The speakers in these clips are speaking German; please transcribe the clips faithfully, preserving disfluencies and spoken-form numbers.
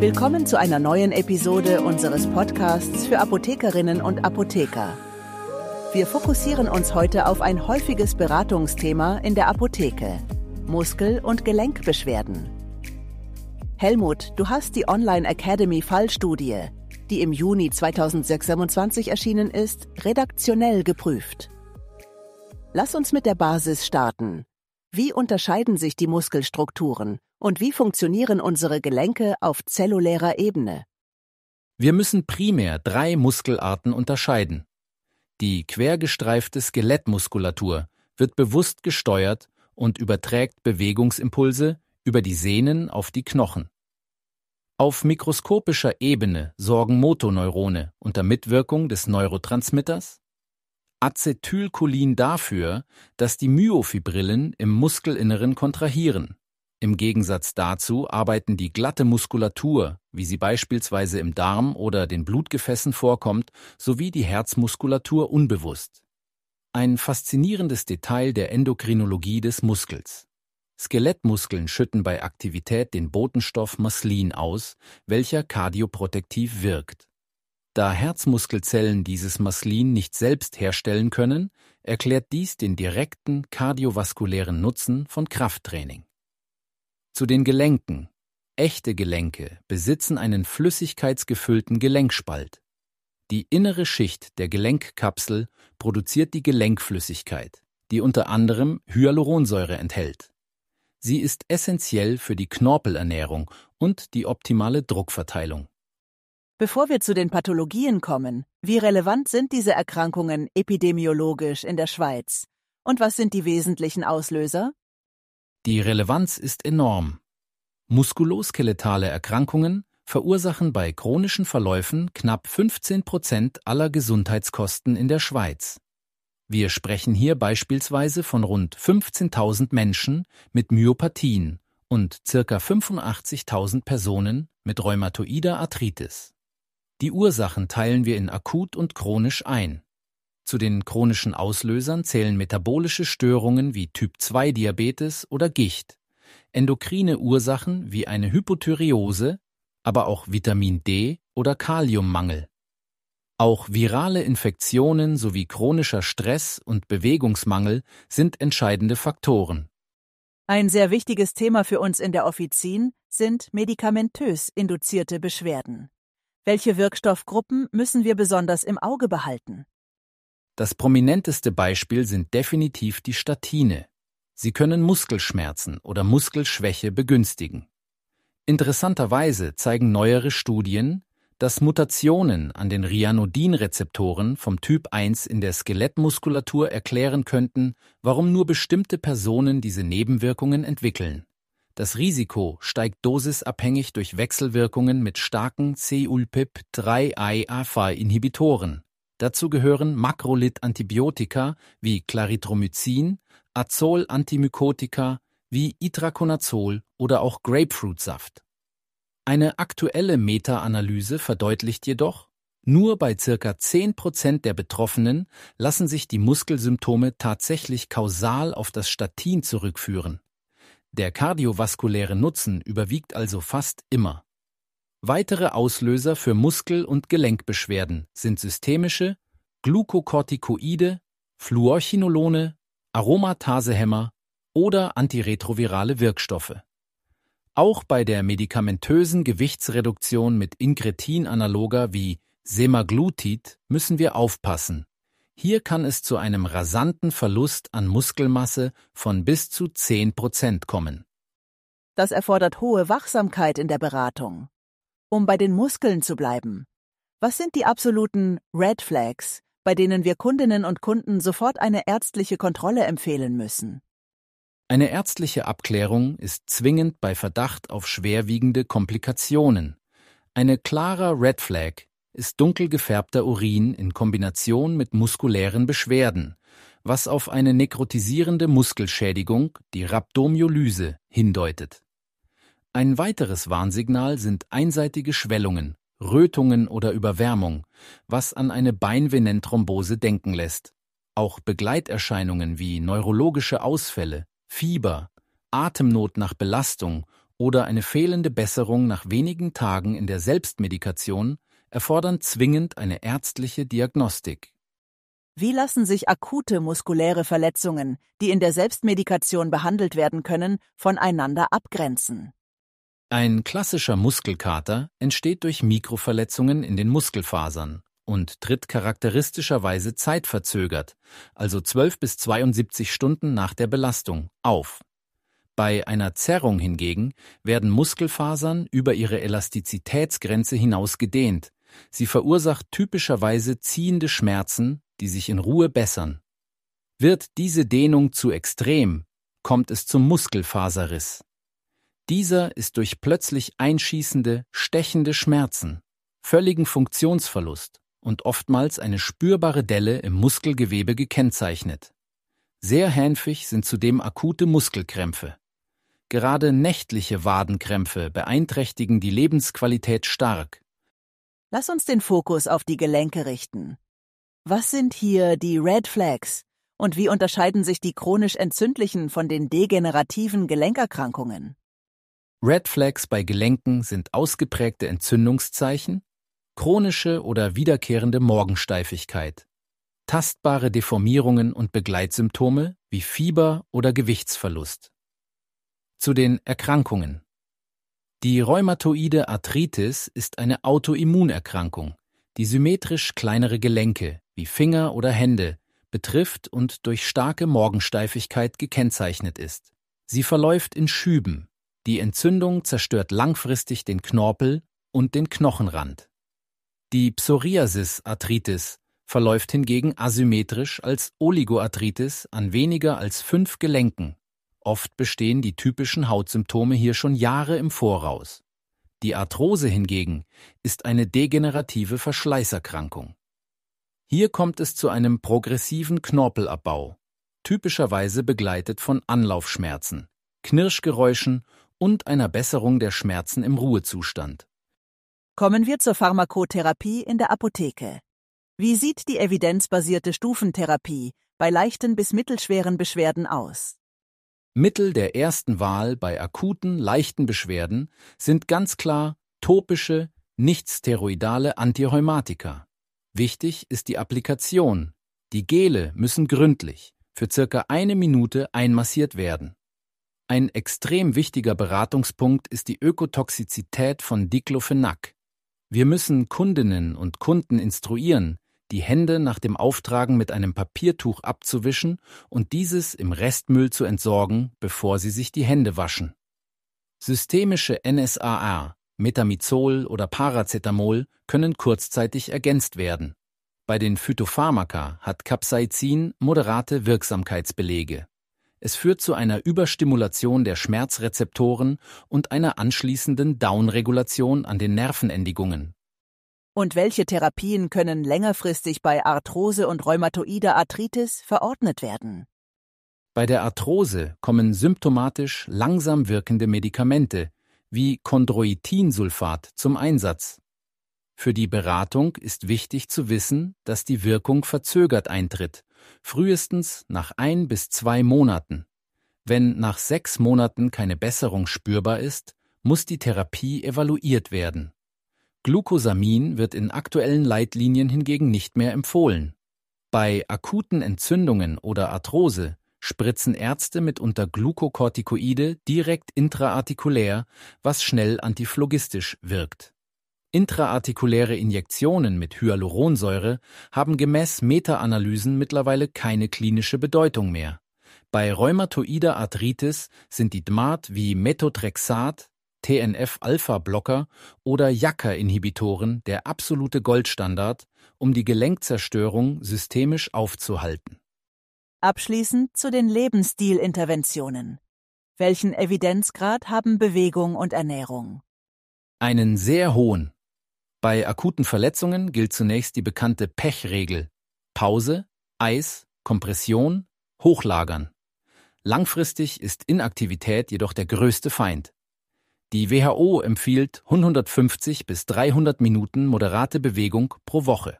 Willkommen zu einer neuen Episode unseres Podcasts für Apothekerinnen und Apotheker. Wir fokussieren uns heute auf ein häufiges Beratungsthema in der Apotheke: Muskel- und Gelenkbeschwerden. Helmut, du hast die Online Academy Fallstudie, die im Juni zweitausendsechsundzwanzig erschienen ist, redaktionell geprüft. Lass uns mit der Basis starten. Wie unterscheiden sich die Muskelstrukturen und wie funktionieren unsere Gelenke auf zellulärer Ebene? Wir müssen primär drei Muskelarten unterscheiden. Die quergestreifte Skelettmuskulatur wird bewusst gesteuert und überträgt Bewegungsimpulse über die Sehnen auf die Knochen. Auf mikroskopischer Ebene sorgen Motoneurone unter Mitwirkung des Neurotransmitters Acetylcholin dafür, dass die Myofibrillen im Muskelinneren kontrahieren. Im Gegensatz dazu arbeiten die glatte Muskulatur, wie sie beispielsweise im Darm oder den Blutgefäßen vorkommt, sowie die Herzmuskulatur unbewusst. Ein faszinierendes Detail der Endokrinologie des Muskels. Skelettmuskeln schütten bei Aktivität den Botenstoff Maslin aus, welcher kardioprotektiv wirkt. Da Herzmuskelzellen dieses Maslin nicht selbst herstellen können, erklärt dies den direkten kardiovaskulären Nutzen von Krafttraining. Zu den Gelenken. Echte Gelenke besitzen einen flüssigkeitsgefüllten Gelenkspalt. Die innere Schicht der Gelenkkapsel produziert die Gelenkflüssigkeit, die unter anderem Hyaluronsäure enthält. Sie ist essentiell für die Knorpelernährung und die optimale Druckverteilung. Bevor wir zu den Pathologien kommen, wie relevant sind diese Erkrankungen epidemiologisch in der Schweiz? Und was sind die wesentlichen Auslöser? Die Relevanz ist enorm. Muskuloskeletale Erkrankungen verursachen bei chronischen Verläufen knapp fünfzehn Prozent aller Gesundheitskosten in der Schweiz. Wir sprechen hier beispielsweise von rund fünfzehntausend Menschen mit Myopathien und ca. fünfundachtzigtausend Personen mit rheumatoider Arthritis. Die Ursachen teilen wir in akut und chronisch ein. Zu den chronischen Auslösern zählen metabolische Störungen wie Typ zwei Diabetes oder Gicht, endokrine Ursachen wie eine Hypothyreose, aber auch Vitamin D oder Kaliummangel. Auch virale Infektionen sowie chronischer Stress und Bewegungsmangel sind entscheidende Faktoren. Ein sehr wichtiges Thema für uns in der Offizin sind medikamentös induzierte Beschwerden. Welche Wirkstoffgruppen müssen wir besonders im Auge behalten? Das prominenteste Beispiel sind definitiv die Statine. Sie können Muskelschmerzen oder Muskelschwäche begünstigen. Interessanterweise zeigen neuere Studien, dass Mutationen an den Ryanodin-Rezeptoren vom Typ eins in der Skelettmuskulatur erklären könnten, warum nur bestimmte Personen diese Nebenwirkungen entwickeln. Das Risiko steigt dosisabhängig durch Wechselwirkungen mit starken C U L P I P drei I A V A-Inhibitoren. Dazu gehören Makrolid-Antibiotika wie Clarithromycin, Azol-Antimykotika wie Itraconazol oder auch Grapefruitsaft. Eine aktuelle Meta-Analyse verdeutlicht jedoch, nur bei ca. zehn Prozent der Betroffenen lassen sich die Muskelsymptome tatsächlich kausal auf das Statin zurückführen. Der kardiovaskuläre Nutzen überwiegt also fast immer. Weitere Auslöser für Muskel- und Gelenkbeschwerden sind systemische, Glukokortikoide, Fluorchinolone, Aromatasehemmer oder antiretrovirale Wirkstoffe. Auch bei der medikamentösen Gewichtsreduktion mit Incretin-Analoga wie Semaglutid müssen wir aufpassen. Hier kann es zu einem rasanten Verlust an Muskelmasse von bis zu zehn Prozent kommen. Das erfordert hohe Wachsamkeit in der Beratung. Um bei den Muskeln zu bleiben, was sind die absoluten Red Flags, bei denen wir Kundinnen und Kunden sofort eine ärztliche Kontrolle empfehlen müssen? Eine ärztliche Abklärung ist zwingend bei Verdacht auf schwerwiegende Komplikationen. Eine klarer Red Flag ist dunkel gefärbter Urin in Kombination mit muskulären Beschwerden, was auf eine nekrotisierende Muskelschädigung, die Rhabdomyolyse, hindeutet. Ein weiteres Warnsignal sind einseitige Schwellungen, Rötungen oder Überwärmung, was an eine Beinvenenthrombose denken lässt. Auch Begleiterscheinungen wie neurologische Ausfälle, Fieber, Atemnot nach Belastung oder eine fehlende Besserung nach wenigen Tagen in der Selbstmedikation erfordern zwingend eine ärztliche Diagnostik. Wie lassen sich akute muskuläre Verletzungen, die in der Selbstmedikation behandelt werden können, voneinander abgrenzen? Ein klassischer Muskelkater entsteht durch Mikroverletzungen in den Muskelfasern und tritt charakteristischerweise zeitverzögert, also zwölf bis zweiundsiebzig Stunden nach der Belastung, auf. Bei einer Zerrung hingegen werden Muskelfasern über ihre Elastizitätsgrenze hinaus gedehnt. Sie verursacht typischerweise ziehende Schmerzen, die sich in Ruhe bessern. Wird diese Dehnung zu extrem, kommt es zum Muskelfaserriss. Dieser ist durch plötzlich einschießende, stechende Schmerzen, völligen Funktionsverlust und oftmals eine spürbare Delle im Muskelgewebe gekennzeichnet. Sehr häufig sind zudem akute Muskelkrämpfe. Gerade nächtliche Wadenkrämpfe beeinträchtigen die Lebensqualität stark. Lass uns den Fokus auf die Gelenke richten. Was sind hier die Red Flags und wie unterscheiden sich die chronisch entzündlichen von den degenerativen Gelenkerkrankungen? Red Flags bei Gelenken sind ausgeprägte Entzündungszeichen, chronische oder wiederkehrende Morgensteifigkeit, tastbare Deformierungen und Begleitsymptome wie Fieber oder Gewichtsverlust. Zu den Erkrankungen. Die rheumatoide Arthritis ist eine Autoimmunerkrankung, die symmetrisch kleinere Gelenke wie Finger oder Hände betrifft und durch starke Morgensteifigkeit gekennzeichnet ist. Sie verläuft in Schüben. Die Entzündung zerstört langfristig den Knorpel und den Knochenrand. Die Psoriasis-Arthritis verläuft hingegen asymmetrisch als Oligoarthritis an weniger als fünf Gelenken. Oft bestehen die typischen Hautsymptome hier schon Jahre im Voraus. Die Arthrose hingegen ist eine degenerative Verschleißerkrankung. Hier kommt es zu einem progressiven Knorpelabbau, typischerweise begleitet von Anlaufschmerzen, Knirschgeräuschen und einer Besserung der Schmerzen im Ruhezustand. Kommen wir zur Pharmakotherapie in der Apotheke. Wie sieht die evidenzbasierte Stufentherapie bei leichten bis mittelschweren Beschwerden aus? Mittel der ersten Wahl bei akuten, leichten Beschwerden sind ganz klar topische, nichtsteroidale Antirheumatika. Wichtig ist die Applikation. Die Gele müssen gründlich, für circa eine Minute einmassiert werden. Ein extrem wichtiger Beratungspunkt ist die Ökotoxizität von Diclofenac. Wir müssen Kundinnen und Kunden instruieren, die Hände nach dem Auftragen mit einem Papiertuch abzuwischen und dieses im Restmüll zu entsorgen, bevor sie sich die Hände waschen. Systemische N S A A, Metamizol oder Paracetamol können kurzzeitig ergänzt werden. Bei den Phytopharmaka hat Capsaicin moderate Wirksamkeitsbelege. Es führt zu einer Überstimulation der Schmerzrezeptoren und einer anschließenden Downregulation an den Nervenendigungen. Und welche Therapien können längerfristig bei Arthrose und rheumatoider Arthritis verordnet werden? Bei der Arthrose kommen symptomatisch langsam wirkende Medikamente wie Chondroitinsulfat zum Einsatz. Für die Beratung ist wichtig zu wissen, dass die Wirkung verzögert eintritt, frühestens nach ein bis zwei Monaten. Wenn nach sechs Monaten keine Besserung spürbar ist, muss die Therapie evaluiert werden. Glucosamin wird in aktuellen Leitlinien hingegen nicht mehr empfohlen. Bei akuten Entzündungen oder Arthrose spritzen Ärzte mitunter Glukokortikoide direkt intraartikulär, was schnell antiphlogistisch wirkt. Intraartikuläre Injektionen mit Hyaluronsäure haben gemäß Meta-Analysen mittlerweile keine klinische Bedeutung mehr. Bei rheumatoider Arthritis sind die D M A T wie Methotrexat, T N F-Alpha-Blocker oder J A K-Inhibitoren der absolute Goldstandard, um die Gelenkzerstörung systemisch aufzuhalten. Abschließend zu den Lebensstilinterventionen. Welchen Evidenzgrad haben Bewegung und Ernährung? Einen sehr hohen. Bei akuten Verletzungen gilt zunächst die bekannte Pech-Regel: Pause, Eis, Kompression, Hochlagern. Langfristig ist Inaktivität jedoch der größte Feind. Die W H O empfiehlt hundertfünfzig bis dreihundert Minuten moderate Bewegung pro Woche.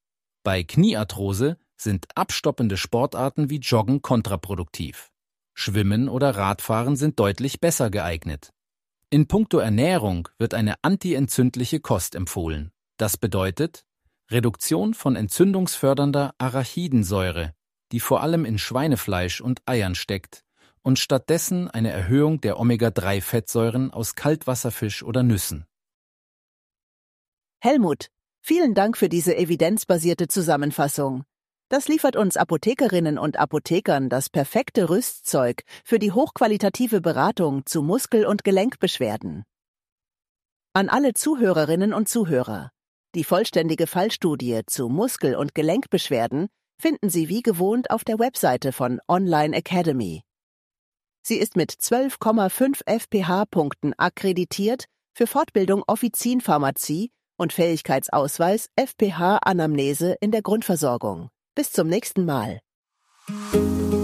Bei Kniearthrose sind abstoppende Sportarten wie Joggen kontraproduktiv. Schwimmen oder Radfahren sind deutlich besser geeignet. In puncto Ernährung wird eine antientzündliche Kost empfohlen. Das bedeutet Reduktion von entzündungsfördernder Arachidensäure, die vor allem in Schweinefleisch und Eiern steckt, und stattdessen eine Erhöhung der Omega drei Fettsäuren aus Kaltwasserfisch oder Nüssen. Helmut, vielen Dank für diese evidenzbasierte Zusammenfassung. Das liefert uns Apothekerinnen und Apothekern das perfekte Rüstzeug für die hochqualitative Beratung zu Muskel- und Gelenkbeschwerden. An alle Zuhörerinnen und Zuhörer: Die vollständige Fallstudie zu Muskel- und Gelenkbeschwerden finden Sie wie gewohnt auf der Webseite von Online Academy. Sie ist mit zwölf Komma fünf F P H-Punkten akkreditiert für Fortbildung Offizinpharmazie und Fähigkeitsausweis F P H-Anamnese in der Grundversorgung. Bis zum nächsten Mal.